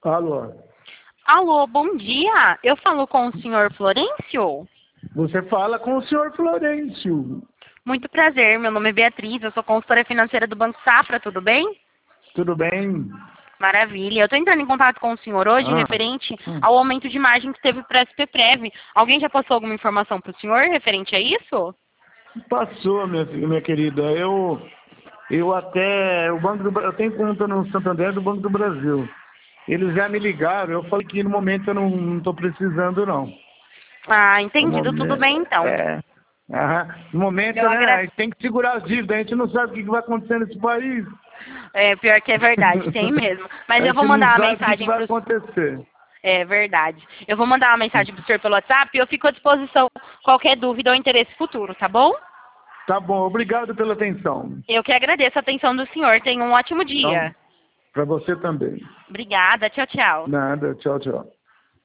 Alô, Alô, bom dia. Eu falo com o senhor Florencio? você fala com o senhor Florencio. Muito prazer, meu nome é Beatriz, eu sou consultora financeira do Banco Safra, tudo bem? Tudo bem? Maravilha. Eu estou entrando em contato com o senhor hoje Ah, referente ao aumento de margem que teve para a SPPrev. Alguém já passou alguma informação para o senhor referente a isso? passou, minha querida. Eu até, eu tenho conta no Santander do Banco do Brasil. Eles já me ligaram, eu falei que no momento eu não estou precisando, não. Ah, No entendido, tudo momento, bem então. no momento, Eu né, a agradeço. gente tem que segurar as dívidas, a gente não sabe o que vai acontecer nesse país. É, pior que é verdade, tem mesmo. Mas A eu vou gente não mandar uma sabe o que mensagem vai para o... acontecer. É verdade. Eu vou mandar uma mensagem para o senhor pelo WhatsApp e eu fico à disposição qualquer dúvida ou interesse futuro, tá bom? Tá bom, obrigado pela atenção. Eu que agradeço a atenção do senhor. Tenha um ótimo Então, dia. para você também. Obrigada. Tchau, tchau. Nada, tchau, tchau.